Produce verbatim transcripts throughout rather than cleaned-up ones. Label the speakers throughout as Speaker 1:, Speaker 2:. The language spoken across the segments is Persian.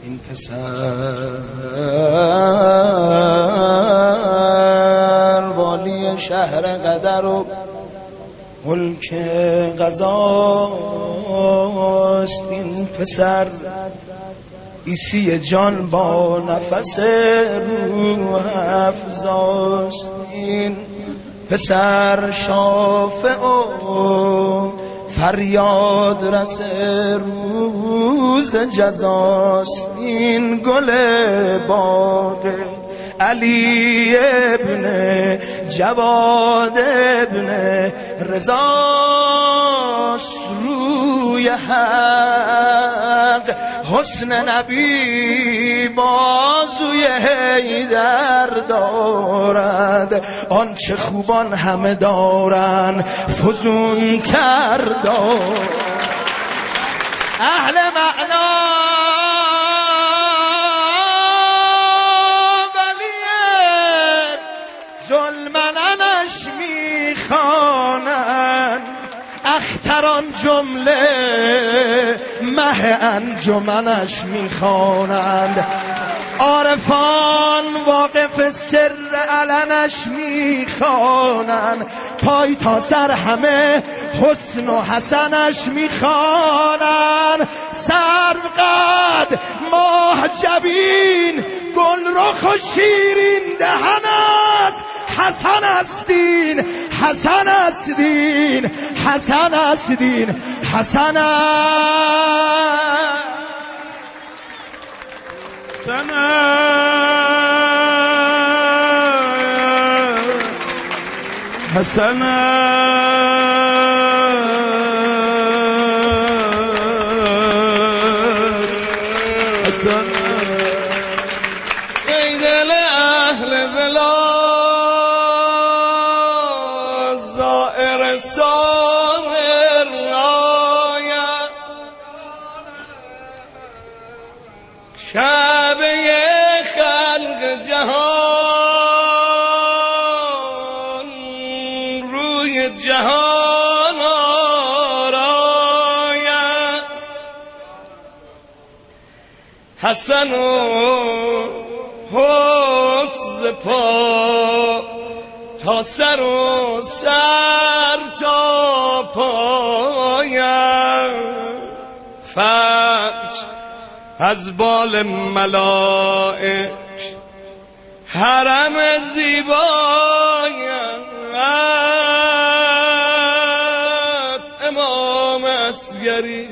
Speaker 1: این پسر والی شهر قدر و ملک قضاست. این پسر عیسی جان با نفس روح افزاست. این پسر شافع و فریاد رس روز جزاست. این گل باغ علی ابن جواد ابن رضاست. روی حق حسن نبی بازوی حیدر دارد. آنچه خوبان همه دارن فزون تر دارد. اهل معنا ظلمنش میخوانند، اختران جمله مه انجمنش میخوانند. عارفان واقف سر علنش میخوانند، پای تا سر همه حسن و حسنش میخوانند. سرو قد ماه جبین گل رخ و شیرین دهن است. حسن است دین، حسن است دین، حسن است دین، حسن است حسن است حسن است حسن ای دل اهل بلا زائر ساهر آید. شعبه خلق جهان روی جهان آراید. حسن و حسن پا تا سر و سر تا پایم. فرش از بال ملائک حرم زیبایم. امام اصغری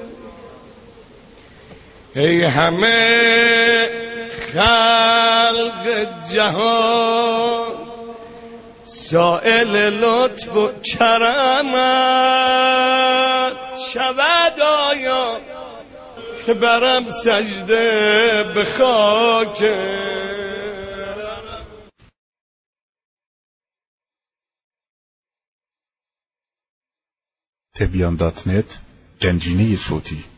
Speaker 1: ای همه خلق جهان سائل لطف و کرمت شود آیا که برم سجده به خاک.
Speaker 2: تبیان دات نت گنجینه صوتی